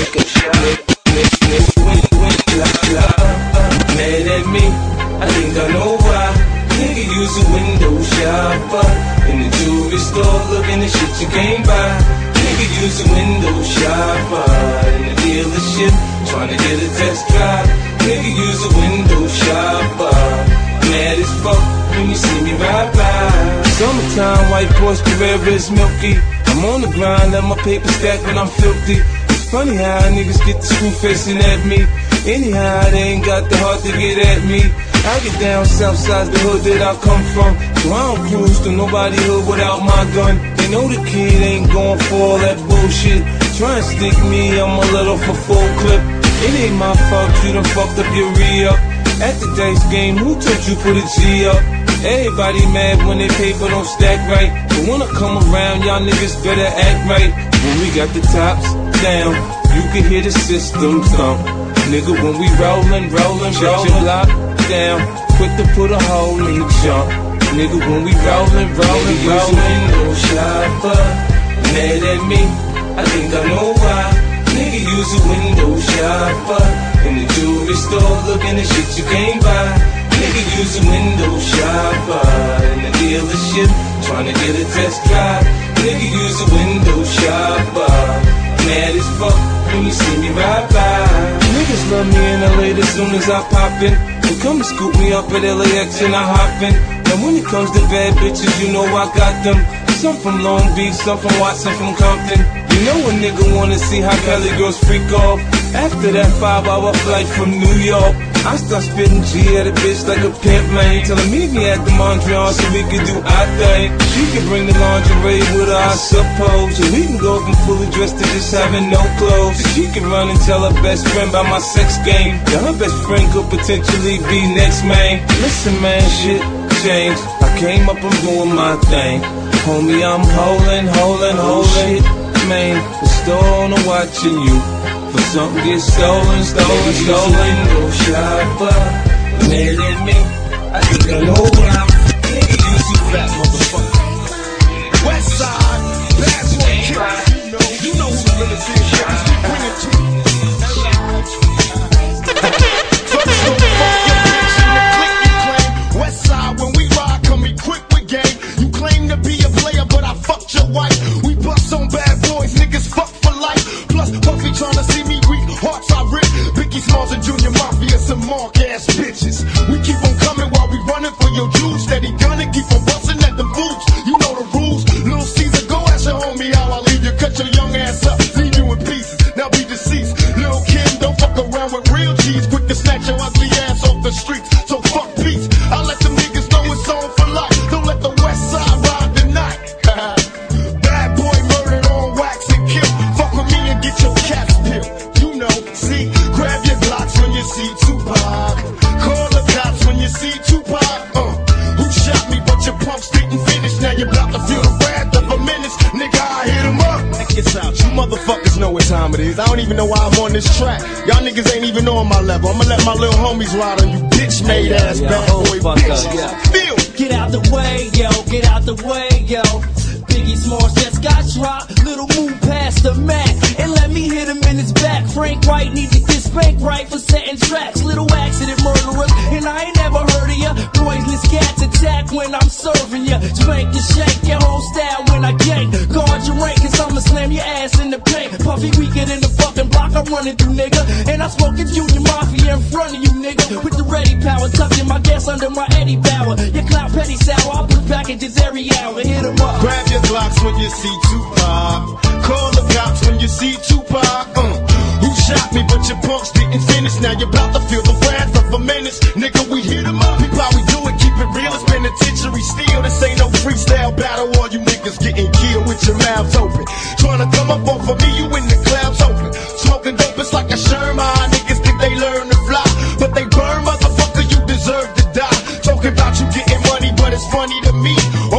Mad at me, I think I know why. Nigga use a window shopper. In the jewelry store looking at shit you can't buy. Nigga use a window shopper. In the dealership trying to get a test drive. Nigga use a window shopper. Mad as fuck when you see me ride by. Summertime, white Porsche Carrera is milky. I'm on the grind, let my paper stack when I'm filthy. It's funny how niggas get the screw facing at me. Anyhow, they ain't got the heart to get at me. I get down south side the hood that I come from, so I don't cruise to nobody hood without my gun. They know the kid ain't going for all that bullshit. Try and stick me, I'm a little for full clip. It ain't my fault you done fucked up your re-up. At the dice game, who told you put a G up? Everybody mad when they paper don't stack right, but when I come around, y'all niggas better act right. When we got the tops down, you can hear the system thump. Nigga, when we rollin', rollin', shut your block down, quick to put a hole in the jump. Nigga, when we rollin', rollin', rollin', window shopper. Mad at me, I think I know why. Nigga, use a window shopper. In the jewelry store, looking at shit you can't buy. Nigga, use a window shopper. In the dealership, trying to get a test drive. Nigga, use a window shopper. Mad as fuck when you see me ride by. Niggas love me in L A as soon as I pop in. They come and scoop me up at L A X and I hop in. And when it comes to bad bitches, you know I got them. Some from Long Beach, some from Watson, from Compton. You know a nigga wanna see how Cali girls freak off. After that five hour flight from New York, I start spitting G at a bitch like a pimp, man. Tell her meet me at the Montreal so we can do our thing. She can bring the lingerie with her, I suppose. So we can go from fully dressed to just having no clothes. So she can run and tell her best friend about my sex game. Now her best friend could potentially be next, man. Listen, man, shit changed. I came up, I'm doing my thing. Homie, I'm holding, holding, holding. Shit, man, the store owner watching you. For something get stolen, stolen, stolen. Window shopper, mad at me, I think I know why. Nigga, you too fat, motherfucker. West side, bad boy killer. You know, you know who the realest is. Bring it to me. First, don't fuck your bitch in the clique you claim. West side, when we ride, come equipped with game. You claim to be a player, but I fucked your wife. We bust on bad boys, niggas fuck for life. Plus, Puffy tryna see me weak, hearts I rip. Biggie Smalls and Junior Mafia, some mark ass bitches. We keep on coming while we running for your juice. Steady gunning, keep on busting at the boots. You know the rules. Little Caesar, go ask your homie how I leave you. Cut your young ass up, leave you in pieces. Now be deceased. Lil' Kim, don't fuck around with real G's. Quick to snatch your ugly ass off the streets. So fuck peace. I let them niggas know it's on for life. Don't let the West Side ride the night. Bad boy murdered on wax and kill. Fuck with me and get your cats peeled. You know, see, grab your Glocks when you see Tupac. Call the cops when you see Tupac. Uh, who shot me but your pumps didn't finish. Now you're about to feel the wrath of a menace. Nigga, I hit him up. Check this out, you motherfuckers know what time it is. I don't even know why I'm on this track. Y'all niggas ain't even on my level. I'ma let my little homies ride on you bitch made ass yeah, bad oh, boy fuck bitch. up, yeah. Feel. Get out the way, yo, get out the way, yo. Biggie Smalls just got dropped. Little move past the Mac and let me hit him in his back. Frank White need to get spanked right for setting tracks. Little accident murderers, and I ain't never heard of ya. Poisonous cats attack when I'm serving ya. Spank and shake your whole style when I gang. Guard your rank, cause I'ma slam your ass in the paint. Puffy weaker than the fucking block I'm running through, nigga. And I spoke at Junior Mafia in front of you, nigga. With the ready power, tucking my gas under my Eddie Bauer. Your clout petty sour, I put packages every hour. Hit 'em up. Grab your Glocks when you see Tupac. Call the cops when you see Tupac. Uh, who shot me but your punks didn't finish. Now you're about to feel the wrath of a menace. Nigga, we hit 'em up. People, how we do it, keep it real. It's penitentiary steel. This ain't no freestyle battle. All you niggas getting killed with your mouths open. Trying to come up off of me, you in the clouds open. Smoking dope, it's like a Sherman. Niggas think they learn to fly, but they burn, motherfucker, you deserve to die. Talking about you getting money, but it's funny to me.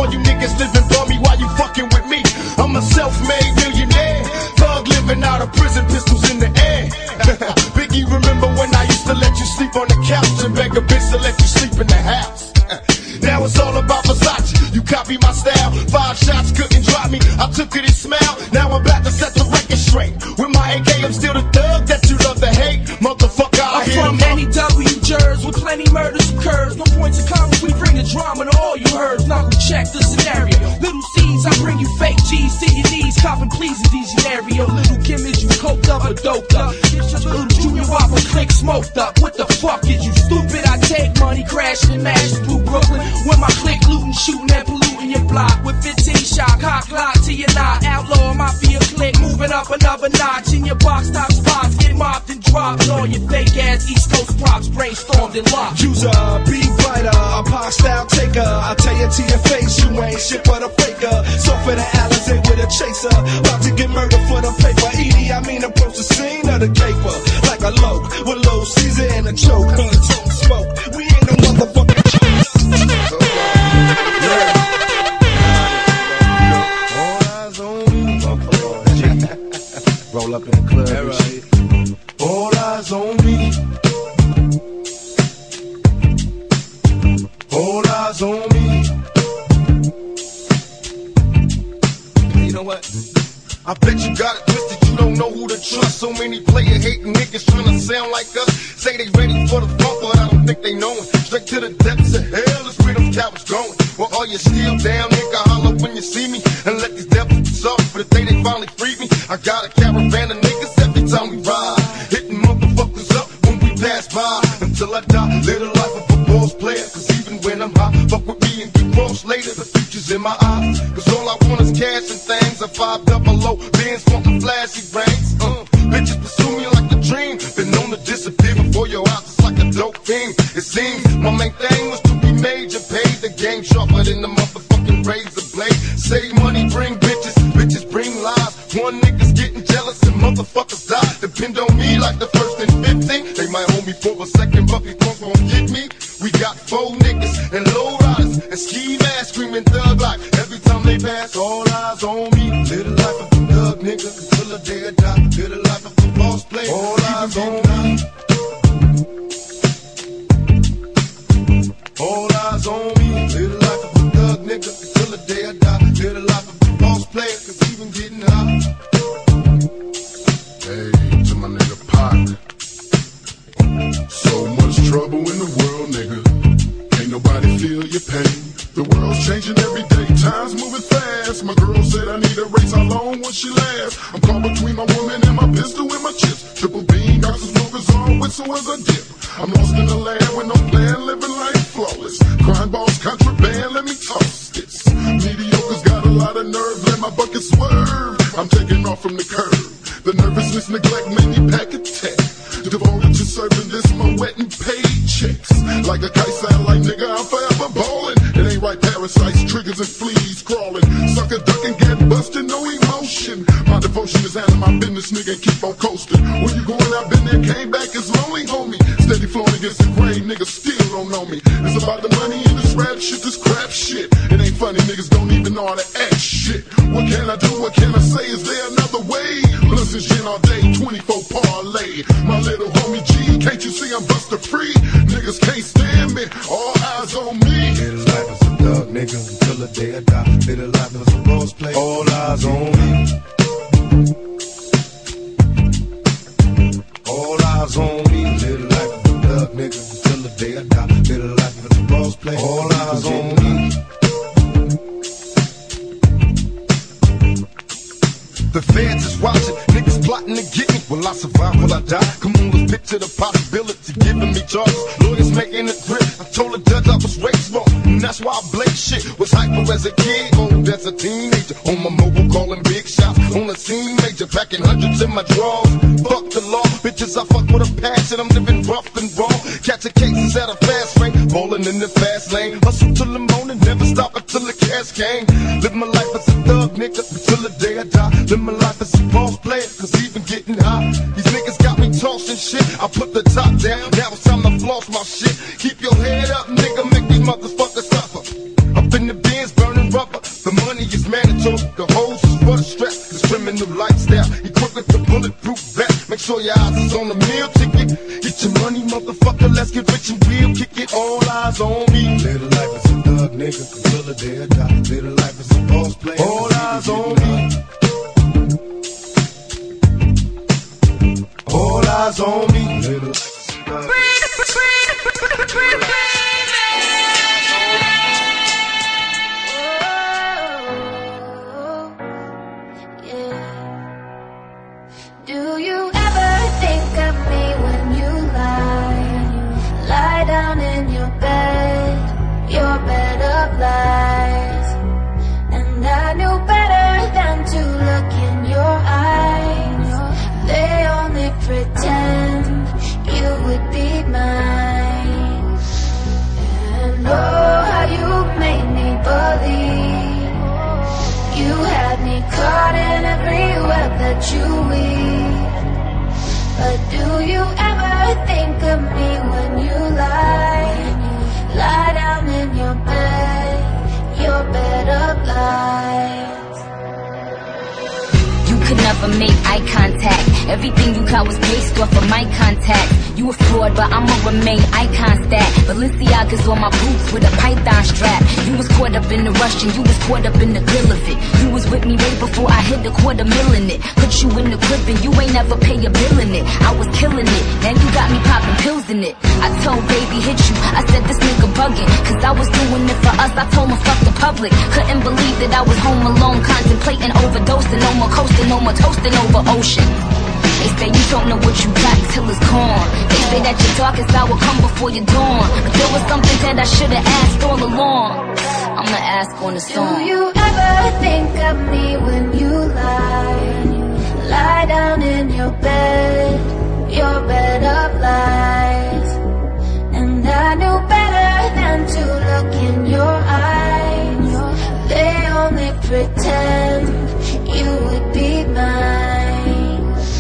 copy my style. Five shots couldn't drop me, I took it and smiled. Now I'm about to set the record straight. With my A K, I'm still the thug that you love to hate. Motherfucker, I I'm hit from 'em up. N E W Jersey with plenty murders occurs. No points of comments, we bring the drama to all you heard. Now we check the scenario. Little C's, I bring you fake G's to your knees. Copping please in these scenario. Little Kim, is you coked up or doped up? Get your little Junior Whopper click smoked up. What the fuck is you stupid? I take money, crashing and mashing through Brooklyn. When my click looting, shooting and polluting your block. With fifteen shot, cock lock to your knot. Outlaw mafia click, moving up another notch. In your box top spots, get mopped and dropped. All your fake ass East Coast props brainstormed and locked. User, be brighter, a pop style taker. I tell you to your face, you ain't shit but a faker. So for the Alizé with a chaser, about to get murdered for the paper. Edie, I mean approach the scene of the caper like a loke with low Caesar and a choke. On the tongue smoke, we ain't no motherfucking Roll up in the club and shit. All eyes on me. All eyes on me. You know what? I bet you got it twisted, you don't know who to trust. So many player hating niggas trying to sound like us. Say they ready for the bump, but I don't think they know it. Straight to the depths of hell is where them cowards going. Well, are you still down, nigga? Holler when you see me. And let these devils be soft for the day they finally free me. I got a caravan of niggas every time we ride. Hitting motherfuckers up when we pass by. Until I die, live the life of a boss player. Cause even when I'm high, fuck with me and get crossed later. The future's in my eyes. Cause all I want is cash and things. A five double O, bands want the flashy rings. Uh, bitches pursue me like a dream. Been known to disappear before your eyes, it's like a dope fiend. It seems my main thing was to be major. Paid the game sharper than the motherfucking razor blade. Save money, bring bitches, bitches bring lies. One nigga's getting jealous and motherfuckers die. Depend on me like the first and fifteen. They might hold me for a second, but before gon' get me. We got four niggas and low riders and ski masks screaming thug life. Every time they pass, all eyes on me. Live the life of a thug nigga until the day I die. Live the life of a boss player. All eyes on me. All eyes on me. Live the life of a thug nigga until the day I die. Live the life of a boss player, cause even getting high. Hey, to my nigga Pac. So much trouble in the world, nigga. Ain't nobody feel your pain. The world's changing every day, time's moving fast. My girl said I need a race, how long will she last? I'm caught between my woman and my pistol and my chips. Triple beam, got some smokers on, whistle as a dip. I'm lost in the land with no plan, living life flawless. Crime boss, contraband, let me toss this. Mediocre's got a lot of nerve, let my bucket swerve. I'm taking off from the curb. The nervousness, neglect made me pack a tech. Devoted to serving this, my wet and paid checks. Like a kite satellite, nigga, I'm forever ballin'. It ain't right, parasites, triggers and fleas crawling. Sucker ducking, get busted, no emotion. My devotion is handling my business, nigga, and keep on coasting. When you going, I've been there, came back, it's lonely, homie. Steady flowing against the grain, niggas still don't know me. It's about the money and this rap shit, this crap shit. It ain't funny, niggas don't even know how to act shit. What can I do, what can I say, is there another way? Blunts and gin all day, twenty-four parlay. My little homie G, can't you see I'm buster free? Niggas can't stand me, all eyes on me. Live the life as a thug nigga until the day I die. Live the life as a boss player, all eyes on me. All eyes on me. Live the life of a thug nigga until the day I die. Live the life as a boss player, all eyes on me. The feds is watching, niggas plotting to get me. Will I survive, will I die? Come on, let's picture the possibility, giving me charges. Lawyers making a grip, I told the judge I was raised wrong, and that's why I blaze shit. Was hyper as a kid, old as a teenager. On my mobile calling big shots, on the scene major. Packing hundreds in my drawers. Fuck the law, bitches I fuck with a passion. I'm living rough and raw, catching cases at a fast rate. Ballin' in the fast lane, hustle till the morning, never stop until the cash came. Live my life as a thug nigga until the day I die. Live my life as a boss player, cause even getting high. These niggas got me tossing shit. I put the top down, now it's time to floss my shit. Keep your head up, nigga, make these motherfuckers suffer. Up in the bins, burning rubber. The money is mandatory, the hoes is for the strap. This criminal lifestyle, equipped with the bulletproof vest. Make sure your eyes is on the meal ticket. Get your money, motherfucker, let's get rich and real. Kick it, all eyes on me. Live the life as a thug nigga until the day player, die. Live the life as a boss player. All eyes on me. All eyes on me. Live the life as a boss player. Do you ever think of me when you lie? Lie down in your bed, your bed of lies. And I knew better than to look in your eyes. They only pretend you would be mine. And oh, how you made me believe. You had me caught in every web that you weave. But do you ever think of me when you lie? Lie down in your bed, your bed of lies. You could never make eye contact. Everything you got was based off of my contact. You a fraud, but I'ma remain icon stat. Balenciaga's on my boots with a python strap. You was caught up in the rush and you was caught up in the grill of it. You was with me way before I hit the quarter mil in it. Put you in the crib and you ain't never pay a bill in it. I was killing it, now you got me popping pills in it. I told baby hit you, I said this nigga bugging. Cause I was doing it for us, I told him fuck the public. Couldn't believe that I was home alone, contemplating overdosing. No more coasting, no more toasting over ocean. They say you don't know what you got till it's gone. They say that your darkest hour come before your dawn. But there was something that I should've asked all along. I'ma ask on the song. Do you ever think of me when you lie? Lie down in your bed, your bed of lies. And I knew better than to look in your eyes. They only pretend you would be mine.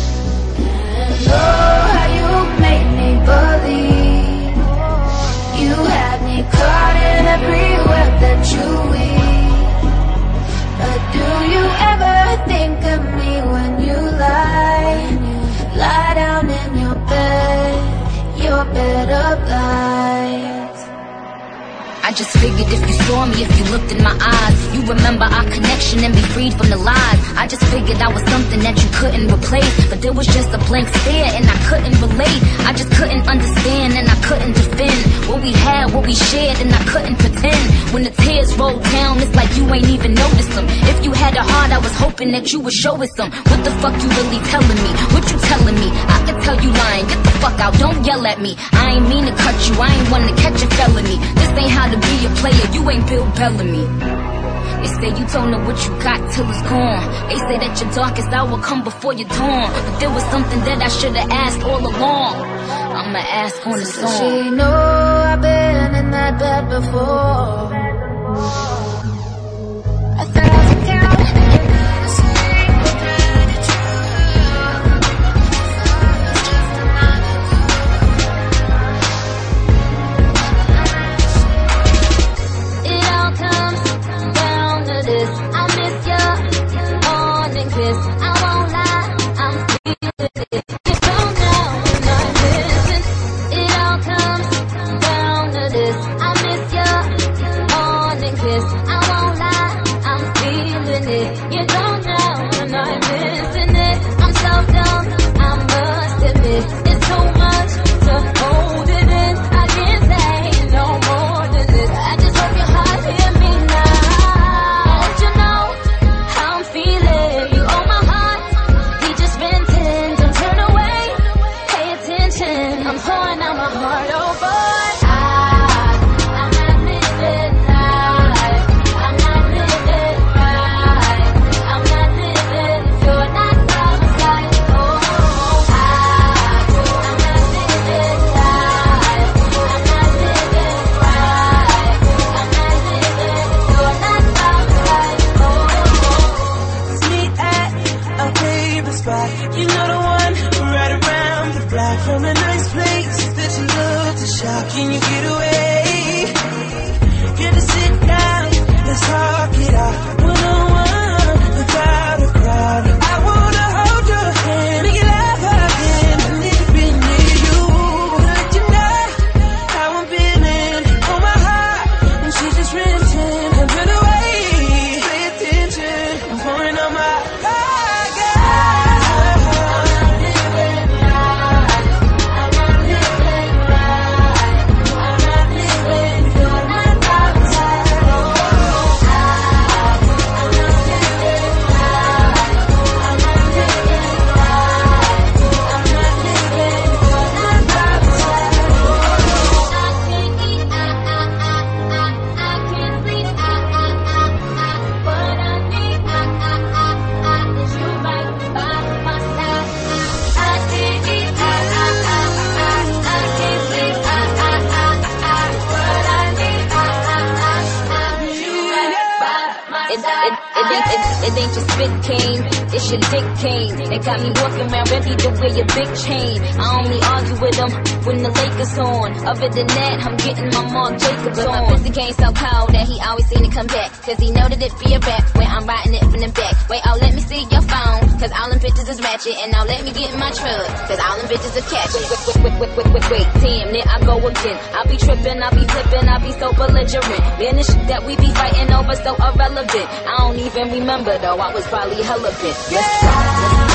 And oh, how you made me believe. You had me caught in every web that you weave. But do you ever think of me when you lie? Lie down in your bed, your bed of lies. I just figured if you saw me, if you looked in my eyes, you remember our connection and be freed from the lies. I just figured I was something that you couldn't replace. But there was just a blank stare and I couldn't relate. I just couldn't understand and I couldn't defend what we had, what we shared, and I couldn't pretend. When the tears rolled down, it's like you ain't even noticed them. If you had a heart, I was hoping that you would show us some. What the fuck you really telling me? What you telling me? I can tell you lying, get the fuck out, don't yell at me. I ain't mean to cut you, I ain't want to catch a felony. This ain't how to be a player, you ain't Bill Bellamy. They say you don't know what you got till it's gone. They say that your darkest hour come before your dawn. But there was something that I should've asked all along. I'ma ask on the song. She know I've been in that bed before. I thought I took down every single thread it's true. It's just another It all comes down to this. I miss your morning kiss. I won't lie, I'm feeling it. You don't know when I'm missing. It all comes down to this. I miss your morning kiss. I won't lie, I'm feeling it. You don't know when I'm missing it. I'm so dumb, I must admit. It's too much to hold it in. I can't say no more than this. I just hope your heart hear me now. Don't you know how I'm feeling? You own my heart, we just venting. Don't turn away, pay attention. I'm pouring out my heart, oh boy. I, I'm not living life. I'm not living right. I'm not living if you're not by my side. Oh, I, I'm not living life. I'm not living right. I'm not living if you're not by my side. Oh, Meet at a favorite spot. You know the one right around the block. From a nice place that you love to shop. Can you get away? Get to sit down, let's talk it out. One on one, without a crowd. I wanna hold your hand, make you laugh again. I need to be near you. Let you know how I'm feeling. Oh my heart, and she's just renting. And run away. it, it, it, ain't, it, it ain't your spit cane, it's your dick cane. They got me walking around ready to wear your big chain. I only argue with them when the Lakers on. Other than that, I'm getting my Mark Jacobs on. But my pussy came so cold that he always seen it come back. Cause he know that it be a rap when I'm riding it from the back. Wait, oh, let me see your phone, cause all them bitches is ratchet. And now let me get in my truck, cause all them bitches are catching. Wait, wait, wait, wait, wait, wait, wait, damn, there I go again. I be tripping, I be flipping, I be so belligerent. Man, the shit that we be fighting over so irrelevant. I don't even remember though, I was probably hella bent. Yes,